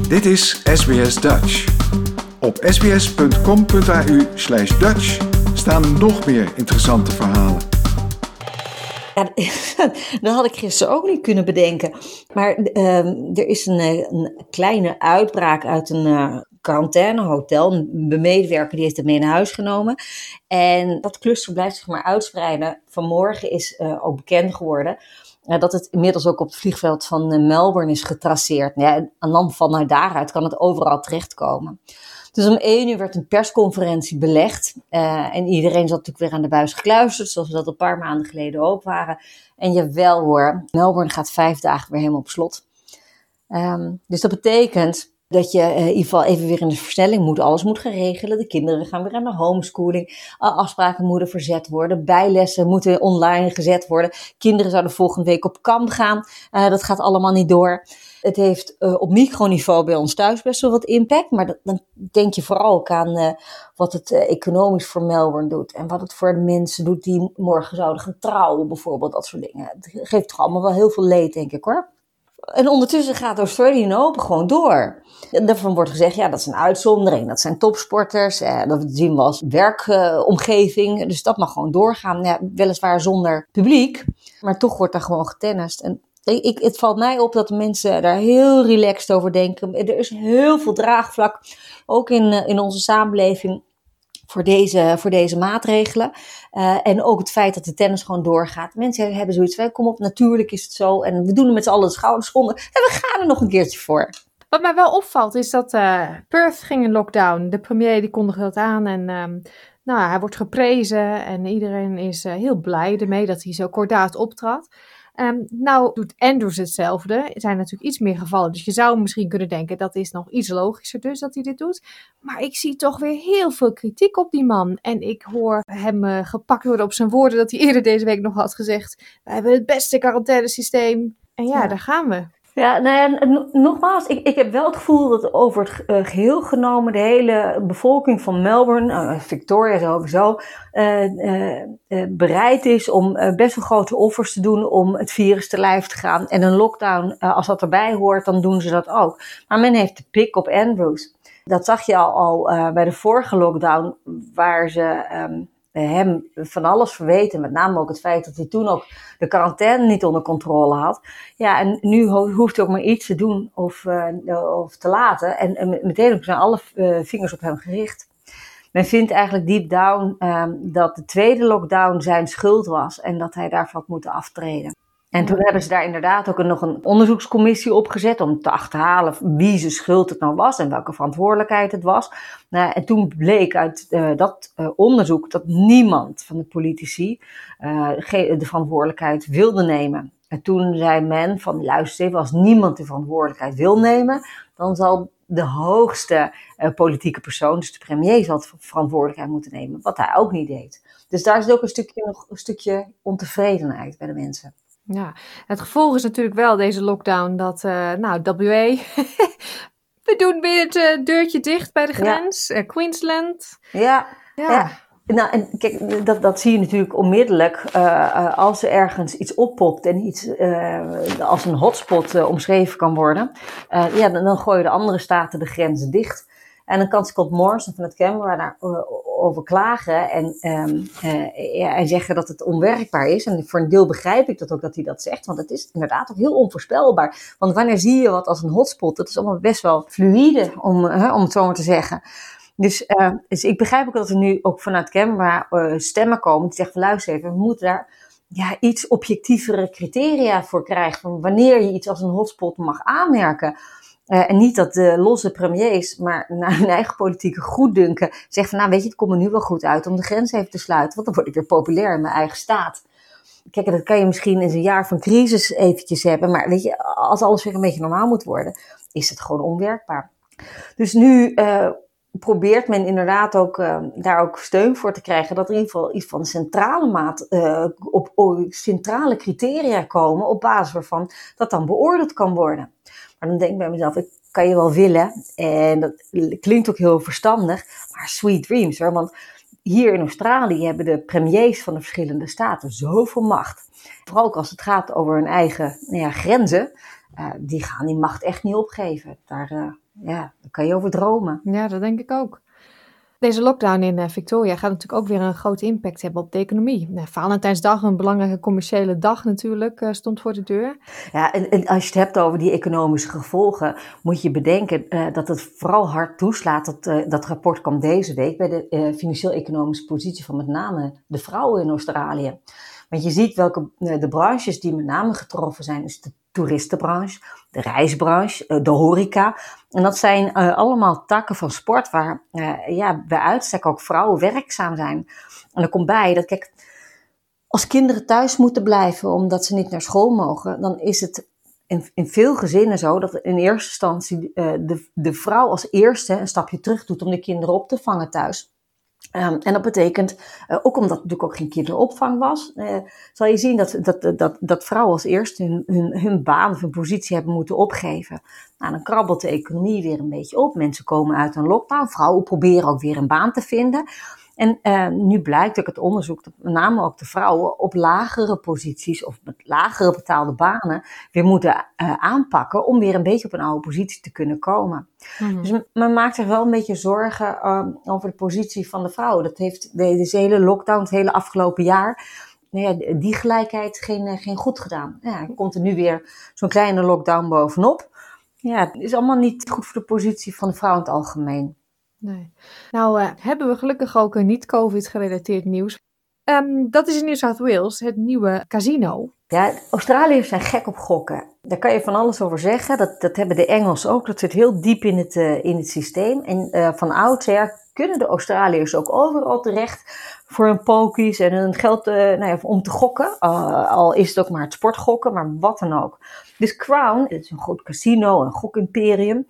Dit is SBS Dutch. Op sbs.com.au/Dutch staan nog meer interessante verhalen. Ja, dat had ik gisteren ook niet kunnen bedenken. Maar er is een kleine uitbraak uit een quarantainehotel. Een medewerker die heeft het mee naar huis genomen. En dat cluster blijft zich maar uitspreiden. Vanmorgen is ook bekend geworden dat het inmiddels ook op het vliegveld van Melbourne is getraceerd. Ja, en dan vanuit daaruit kan het overal terechtkomen. Dus om 1:00 werd een persconferentie belegd. En iedereen zat natuurlijk weer aan de buis gekluisterd, zoals we dat een paar maanden geleden ook waren. En jawel hoor, Melbourne gaat 5 dagen weer helemaal op slot. Dus dat betekent dat je in ieder geval even weer in de versnelling moet. Alles moet gaan regelen. De kinderen gaan weer aan de homeschooling. Afspraken moeten verzet worden. Bijlessen moeten online gezet worden. Kinderen zouden volgende week op kamp gaan. Dat gaat allemaal niet door. Het heeft op microniveau bij ons thuis best wel wat impact. Maar dan denk je vooral ook aan wat het economisch voor Melbourne doet. En wat het voor de mensen doet die morgen zouden gaan trouwen bijvoorbeeld. Dat soort dingen. Het geeft toch allemaal wel heel veel leed, denk ik hoor. En ondertussen gaat Australian Open gewoon door. En daarvan wordt gezegd, ja, dat is een uitzondering. Dat zijn topsporters. Dat zien we als werkomgeving. Dus dat mag gewoon doorgaan. Ja, weliswaar zonder publiek. Maar toch wordt daar gewoon getennist. En het valt mij op dat de mensen daar heel relaxed over denken. Er is heel veel draagvlak. Ook in onze samenleving. Voor deze maatregelen. En ook het feit dat de tennis gewoon doorgaat. Mensen hebben zoiets van, kom op, natuurlijk is het zo. En we doen er met z'n allen de schouders onder. En we gaan er nog een keertje voor. Wat mij wel opvalt is dat Perth ging in lockdown. De premier die kondigde dat aan. En hij wordt geprezen. En iedereen is heel blij ermee dat hij zo kordaat optrad. Nou doet Andrews hetzelfde. Er zijn natuurlijk iets meer gevallen. Dus je zou misschien kunnen denken dat is nog iets logischer dus dat hij dit doet. Maar ik zie toch weer heel veel kritiek op die man. En ik hoor hem gepakt worden op zijn woorden dat hij eerder deze week nog had gezegd. We hebben het beste quarantainesysteem. En ja, daar gaan we. Ja, nou ja, nogmaals, ik heb wel het gevoel dat over het geheel genomen de hele bevolking van Melbourne, Victoria sowieso, bereid is om best wel grote offers te doen om het virus te lijf te gaan. En een lockdown, als dat erbij hoort, dan doen ze dat ook. Maar men heeft de pik op Andrews. Dat zag je al bij de vorige lockdown, waar ze hem van alles verweten. Met name ook het feit dat hij toen ook de quarantaine niet onder controle had. Ja, en nu hoeft hij ook maar iets te doen of te laten. En meteen zijn alle vingers op hem gericht. Men vindt eigenlijk deep down dat de tweede lockdown zijn schuld was. En dat hij daarvan had moeten aftreden. En toen hebben ze daar inderdaad ook nog een onderzoekscommissie opgezet om te achterhalen wie zijn schuld het nou was en welke verantwoordelijkheid het was. En toen bleek uit dat onderzoek dat niemand van de politici de verantwoordelijkheid wilde nemen. En toen zei men van luister even, als niemand de verantwoordelijkheid wil nemen, dan zal de hoogste politieke persoon, dus de premier, zal de verantwoordelijkheid moeten nemen. Wat hij ook niet deed. Dus daar zit ook een stukje ontevredenheid bij de mensen. Ja, het gevolg is natuurlijk wel deze lockdown dat, WA, we doen weer het deurtje dicht bij de grens, Queensland. Ja. Nou, en kijk, dat zie je natuurlijk onmiddellijk als er ergens iets oppopt en iets als een hotspot omschreven kan worden. Dan gooien de andere staten de grenzen dicht. En dan kan Scott Morrison van het Canberra daarover klagen en zeggen dat het onwerkbaar is. En voor een deel begrijp ik dat ook dat hij dat zegt, want het is inderdaad ook heel onvoorspelbaar. Want wanneer zie je wat als een hotspot? Dat is allemaal best wel fluïde, om het zo maar te zeggen. Dus ik begrijp ook dat er nu ook vanuit Canberra stemmen komen die zeggen, luister even, we moeten daar iets objectievere criteria voor krijgen. Van wanneer je iets als een hotspot mag aanmerken. En niet dat de losse premiers, maar naar hun eigen politieke goeddunken zeggen van, weet je, het komt er nu wel goed uit om de grens even te sluiten, want dan word ik weer populair in mijn eigen staat. Kijk, dat kan je misschien in zo'n jaar van crisis eventjes hebben, maar weet je, als alles weer een beetje normaal moet worden, is het gewoon onwerkbaar. Dus nu probeert men inderdaad ook daar ook steun voor te krijgen, dat er in ieder geval iets van op centrale criteria komen, op basis waarvan dat dan beoordeeld kan worden. Maar dan denk ik bij mezelf, ik kan je wel willen. En dat klinkt ook heel verstandig. Maar sweet dreams hoor. Want hier in Australië hebben de premiers van de verschillende staten zoveel macht. Vooral ook als het gaat over hun eigen grenzen. Die gaan die macht echt niet opgeven. daar kan je over dromen. Ja, dat denk ik ook. Deze lockdown in Victoria gaat natuurlijk ook weer een grote impact hebben op de economie. Valentijnsdag, een belangrijke commerciële dag natuurlijk, stond voor de deur. Ja, en als je het hebt over die economische gevolgen, moet je bedenken dat het vooral hard toeslaat. Dat rapport kwam deze week bij de financieel-economische positie van met name de vrouwen in Australië. Want je ziet de branches die met name getroffen zijn, is de toeristenbranche, de reisbranche, de horeca. En dat zijn allemaal takken van sport waar bij uitstek ook vrouwen werkzaam zijn. En er komt bij dat, kijk, als kinderen thuis moeten blijven omdat ze niet naar school mogen, dan is het in veel gezinnen zo dat in eerste instantie de vrouw als eerste een stapje terug doet om de kinderen op te vangen thuis. En dat betekent, ook omdat er natuurlijk ook geen kinderopvang was, zal je zien dat vrouwen als eerste hun baan of hun positie hebben moeten opgeven. Nou, dan krabbelt de economie weer een beetje op. Mensen komen uit een lockdown. Vrouwen proberen ook weer een baan te vinden. En nu blijkt ook het onderzoek dat met name ook de vrouwen op lagere posities of met lagere betaalde banen weer moeten aanpakken om weer een beetje op een oude positie te kunnen komen. Mm-hmm. Dus men maakt zich wel een beetje zorgen over de positie van de vrouwen. Dat heeft deze hele lockdown, het hele afgelopen jaar, die gelijkheid geen goed gedaan. Ja, er komt er nu weer zo'n kleine lockdown bovenop. Ja, het is allemaal niet goed voor de positie van de vrouw in het algemeen. Nee. Nou hebben we gelukkig ook een niet-COVID-gerelateerd nieuws. Dat is in New South Wales, het nieuwe casino. Ja, Australiërs zijn gek op gokken. Daar kan je van alles over zeggen. Dat hebben de Engelsen ook. Dat zit heel diep in het systeem. En van oudsher kunnen de Australiërs ook overal terecht voor hun pokies en hun geld om te gokken. Al is het ook maar het sportgokken, maar wat dan ook. Dus Crown, het is een groot casino, een gokimperium.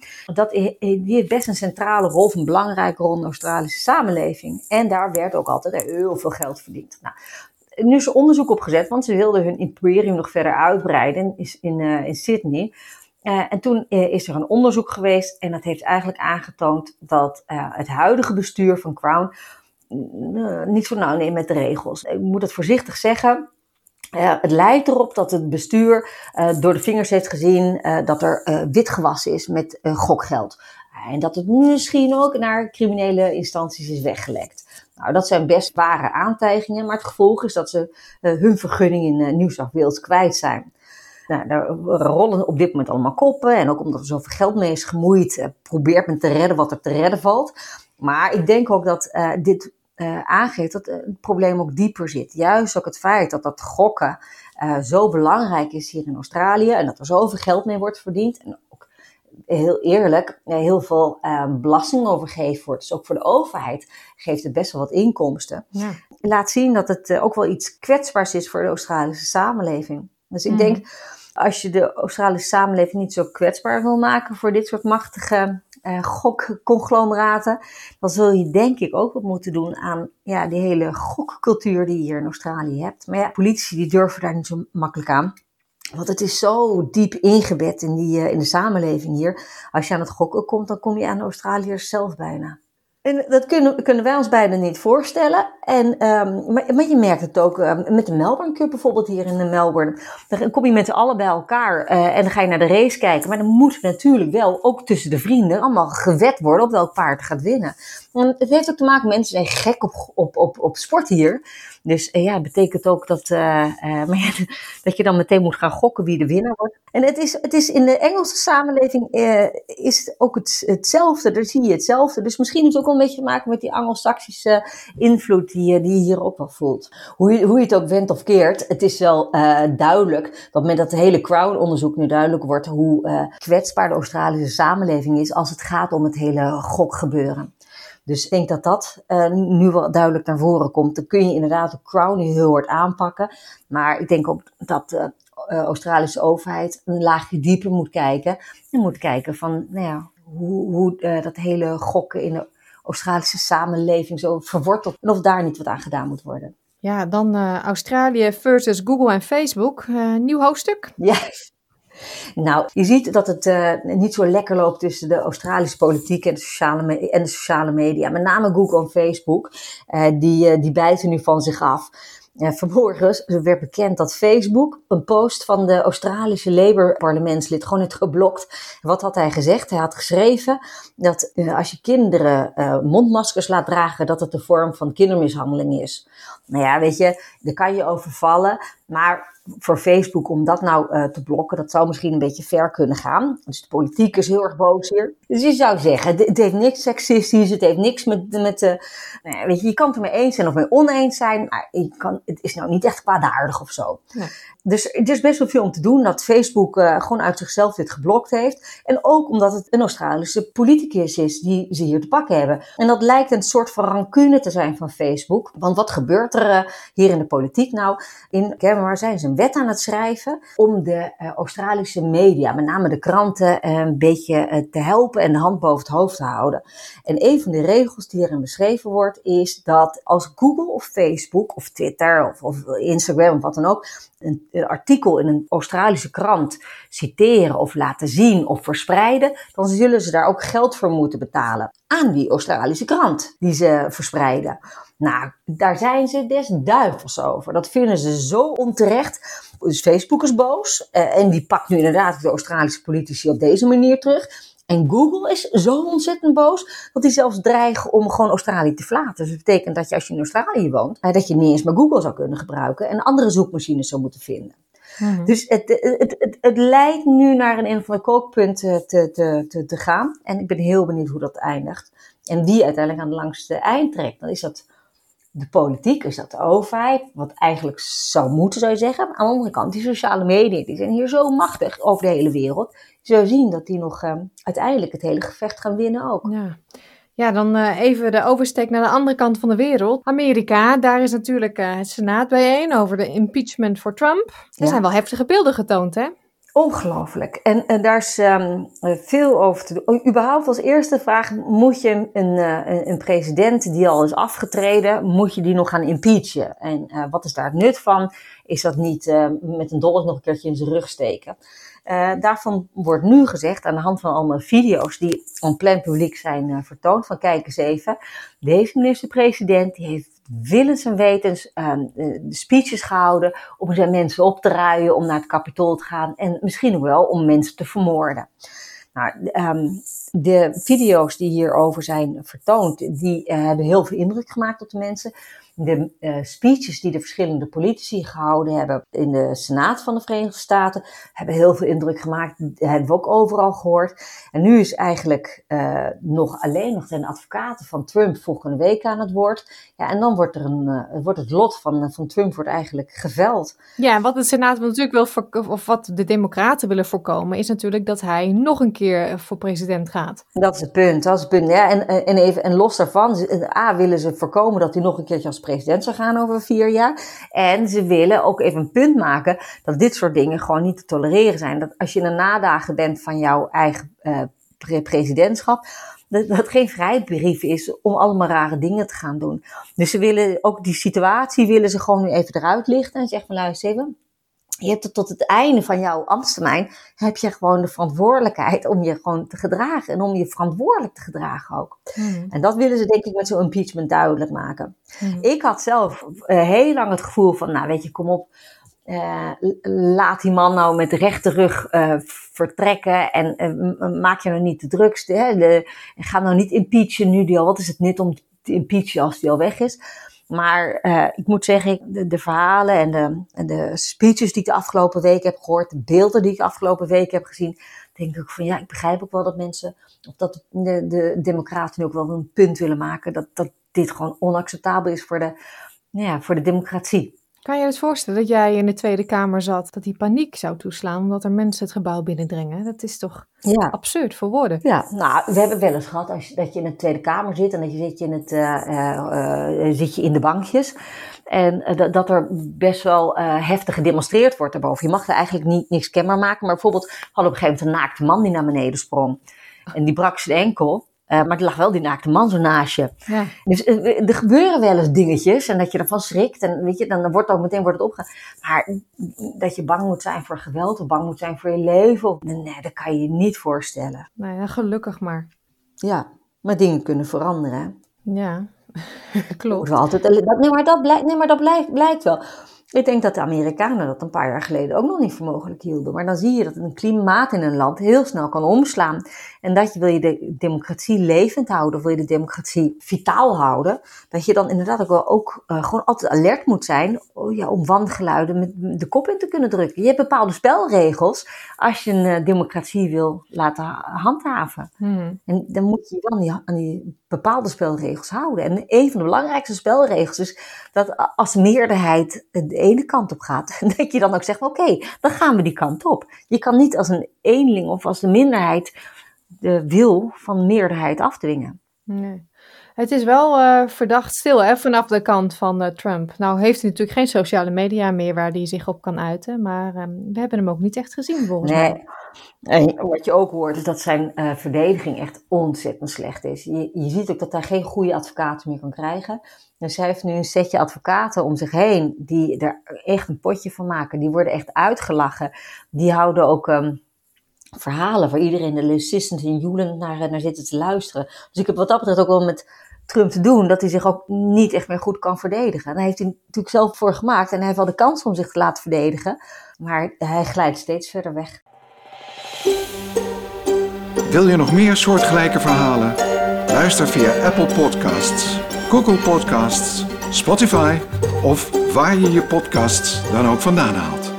Die heeft best een centrale rol, of een belangrijke rol in de Australische samenleving. En daar werd ook altijd heel veel geld verdiend. Nou, nu is er onderzoek opgezet, want ze wilden hun imperium nog verder uitbreiden in Sydney. En toen is er een onderzoek geweest en dat heeft eigenlijk aangetoond dat het huidige bestuur van Crown niet zo nauw neemt met de regels. Ik moet het voorzichtig zeggen. Het lijkt erop dat het bestuur door de vingers heeft gezien dat er witgewassen is met gokgeld. En dat het misschien ook naar criminele instanties is weggelekt. Nou, dat zijn best ware aantijgingen, maar het gevolg is dat ze hun vergunning in New South Wales kwijt zijn. Nou, daar rollen op dit moment allemaal koppen. En ook omdat er zoveel geld mee is gemoeid, probeert men te redden wat er te redden valt. Maar ik denk ook dat dit aangeeft dat het probleem ook dieper zit. Juist ook het feit dat gokken zo belangrijk is hier in Australië. En dat er zoveel geld mee wordt verdiend. En ook heel eerlijk, heel veel belasting over gegeven wordt. Dus ook voor de overheid geeft het best wel wat inkomsten. Ja. Laat zien dat het ook wel iets kwetsbaars is voor de Australische samenleving. Dus ik denk, als je de Australische samenleving niet zo kwetsbaar wil maken voor dit soort machtige gokconglomeraten, dan zul je denk ik ook wat moeten doen aan die hele gokcultuur die je hier in Australië hebt. Maar ja, politici die durven daar niet zo makkelijk aan. Want het is zo diep ingebed in de samenleving hier. Als je aan het gokken komt, dan kom je aan de Australiërs zelf bijna. En dat kunnen wij ons bijna niet voorstellen. Maar je merkt het ook met de Melbourne Cup bijvoorbeeld hier in Melbourne. Dan kom je met z'n allen bij elkaar en dan ga je naar de race kijken. Maar dan moet natuurlijk wel, ook tussen de vrienden, allemaal gewed worden op welk paard gaat winnen. En het heeft ook te maken, mensen zijn gek op sport hier. Dus het betekent ook dat je dan meteen moet gaan gokken wie de winnaar wordt. En het is in de Engelse samenleving is het ook hetzelfde. Daar zie je hetzelfde. Dus misschien heeft het ook wel een beetje te maken met die Anglo-Saxische invloed die je hier ook wel voelt. Hoe je het ook wendt of keert, het is wel duidelijk dat met dat hele Crown-onderzoek nu duidelijk wordt hoe kwetsbaar de Australische samenleving is als het gaat om het hele gokgebeuren. Dus ik denk dat nu wel duidelijk naar voren komt. Dan kun je inderdaad de Crown heel hard aanpakken. Maar ik denk ook dat de Australische overheid een laagje dieper moet kijken. En moet kijken van hoe dat hele gokken in de Australische samenleving zo verwortelt. En of daar niet wat aan gedaan moet worden. Ja, dan Australië versus Google en Facebook. Nieuw hoofdstuk. Ja. Nou, je ziet dat het niet zo lekker loopt tussen de Australische politiek en de sociale media. Met name Google en Facebook, die bijten nu van zich af. Vanmorgen werd bekend dat Facebook een post van de Australische Labour-parlementslid gewoon heeft geblokt. Wat had hij gezegd? Hij had geschreven dat als je kinderen mondmaskers laat dragen, dat het een vorm van kindermishandeling is. Nou ja, weet je, daar kan je over vallen. Maar voor Facebook om dat nou te blokken, dat zou misschien een beetje ver kunnen gaan. Dus de politiek is heel erg boos hier. Dus je zou zeggen, het heeft niks seksistisch, het heeft niks met weet je kan het ermee eens zijn of mee oneens zijn. Maar het is nou niet echt kwaadaardig of zo. Nee. Dus er is best wel veel om te doen dat Facebook gewoon uit zichzelf dit geblokt heeft. En ook omdat het een Australische politicus is die ze hier te pakken hebben. En dat lijkt een soort van rancune te zijn van Facebook. Want wat gebeurt er hier in de politiek nou? In Canberra zijn ze een wet aan het schrijven om de Australische media, met name de kranten, een beetje te helpen en de hand boven het hoofd te houden. En een van de regels die erin beschreven wordt is dat als Google of Facebook of Twitter of Instagram of wat dan ook een artikel in een Australische krant citeren of laten zien of verspreiden, dan zullen ze daar ook geld voor moeten betalen aan die Australische krant die ze verspreiden. Nou, daar zijn ze des duivels over. Dat vinden ze zo onterecht. Dus Facebook is boos en die pakt nu inderdaad de Australische politici op deze manier terug. En Google is zo ontzettend boos dat die zelfs dreigen om gewoon Australië te verlaten. Dus dat betekent dat je als je in Australië woont, dat je niet eens meer Google zou kunnen gebruiken en andere zoekmachines zou moeten vinden. Mm-hmm. Dus het lijkt nu naar een of ander kookpunt te gaan. En ik ben heel benieuwd hoe dat eindigt. En wie uiteindelijk aan het langste eind trekt. Dan is dat de politiek, is dat de overheid, wat eigenlijk zou moeten, zou je zeggen. Maar aan de andere kant, die sociale media, die zijn hier zo machtig over de hele wereld. Je zou zien dat die nog uiteindelijk het hele gevecht gaan winnen ook. Ja, dan even de oversteek naar de andere kant van de wereld. Amerika, daar is natuurlijk het Senaat bijeen over de impeachment voor Trump. Er zijn wel heftige beelden getoond, hè? Ongelooflijk. En daar is veel over te doen. Überhaupt als eerste vraag, moet je een president die al is afgetreden, moet je die nog gaan impeachen? En wat is daar het nut van? Is dat niet met een dolk nog een keertje in zijn rug steken? Daarvan wordt nu gezegd, aan de hand van allemaal video's die on plein publiek zijn vertoond, van kijk eens even, deze minister-president die heeft willens en wetens speeches gehouden om zijn mensen op te ruien, om naar het Capitool te gaan en misschien ook wel om mensen te vermoorden. Nou, de video's die hierover zijn vertoond, die hebben heel veel indruk gemaakt op de mensen. De speeches die de verschillende politici gehouden hebben in de Senaat van de Verenigde Staten hebben heel veel indruk gemaakt. Dat hebben we ook overal gehoord. En nu is eigenlijk nog alleen nog de advocaten van Trump volgende week aan het woord. Ja, en dan wordt het lot van Trump wordt eigenlijk geveld. Ja, en wat de Senaat natuurlijk wil of wat de Democraten willen voorkomen, is natuurlijk dat hij nog een keer voor president gaat. Dat is het punt. Ja, en los daarvan, willen ze voorkomen dat hij nog een keertje als president zou gaan over 4 jaar. En ze willen ook even een punt maken dat dit soort dingen gewoon niet te tolereren zijn. Dat als je in de nadagen bent van jouw eigen presidentschap, dat geen vrijbrief is om allemaal rare dingen te gaan doen. Dus ze willen ook die situatie willen ze gewoon nu even eruit lichten en zeggen van luister even, je hebt tot het einde van jouw ambtstermijn heb je gewoon de verantwoordelijkheid om je gewoon te gedragen en om je verantwoordelijk te gedragen ook. En dat willen ze denk ik met zo'n impeachment duidelijk maken. Ik had zelf heel lang het gevoel van, nou weet je, kom op, laat die man nou met de rechte rug vertrekken en maak je nou niet de drukste. Hè? Ga nou niet impeachen nu die al, wat is het nut om te impeachen als die al weg is? Maar ik moet zeggen, de verhalen en de speeches die ik de afgelopen week heb gehoord, de beelden die ik de afgelopen week heb gezien, denk ik van ja, ik begrijp ook wel dat mensen, of dat de democraten ook wel een punt willen maken, dat dit gewoon onacceptabel is voor de democratie. Kan je je voorstellen dat jij in de Tweede Kamer zat, dat die paniek zou toeslaan omdat er mensen het gebouw binnendringen? Dat is toch absurd voor woorden? Ja, nou, we hebben wel eens gehad dat je in de Tweede Kamer zit en dat je zit je in de bankjes. En dat er best wel heftig gedemonstreerd wordt daarboven. Je mag er eigenlijk niks kenbaar maken, maar bijvoorbeeld hadden op een gegeven moment een naakte man die naar beneden sprong. En die brak zijn enkel. Maar er lag wel die naakte man zo naast je. Ja. Dus er gebeuren wel eens dingetjes en dat je ervan schrikt. En weet je, dan wordt het opgegaan. Maar dat je bang moet zijn voor geweld of bang moet zijn voor je leven. Nee, dat kan je je niet voorstellen. Nee, gelukkig maar. Ja, maar dingen kunnen veranderen. Hè? Ja. Klopt. Maar dat blijkt wel. Ik denk dat de Amerikanen dat een paar jaar geleden ook nog niet voor mogelijk hielden. Maar dan zie je dat een klimaat in een land heel snel kan omslaan. En dat wil je de democratie levend houden, wil je de democratie vitaal houden. Dat je dan inderdaad ook gewoon altijd alert moet zijn om wangeluiden met de kop in te kunnen drukken. Je hebt bepaalde spelregels als je een democratie wil laten handhaven. En dan moet je je aan die bepaalde spelregels houden. En een van de belangrijkste spelregels is dat als de meerderheid de ene kant op gaat, dat je dan ook zegt, oké, dan gaan we die kant op. Je kan niet als een eenling of als de minderheid de wil van de meerderheid afdwingen. Nee. Het is wel verdacht stil hè, vanaf de kant van Trump. Nou heeft hij natuurlijk geen sociale media meer waar hij zich op kan uiten. Maar we hebben hem ook niet echt gezien volgens mij. En wat je ook hoort is dat zijn verdediging echt ontzettend slecht is. Je ziet ook dat hij geen goede advocaten meer kan krijgen. Dus hij heeft nu een setje advocaten om zich heen die er echt een potje van maken. Die worden echt uitgelachen. Die houden ook verhalen waar iedereen de Sissons en Julen naar zitten te luisteren. Dus ik heb wat dat betreft ook wel met Trump te doen, dat hij zich ook niet echt meer goed kan verdedigen. Daar heeft hij natuurlijk zelf voor gemaakt en hij heeft wel de kans om zich te laten verdedigen. Maar hij glijdt steeds verder weg. Wil je nog meer soortgelijke verhalen? Luister via Apple Podcasts, Google Podcasts, Spotify of waar je je podcasts dan ook vandaan haalt.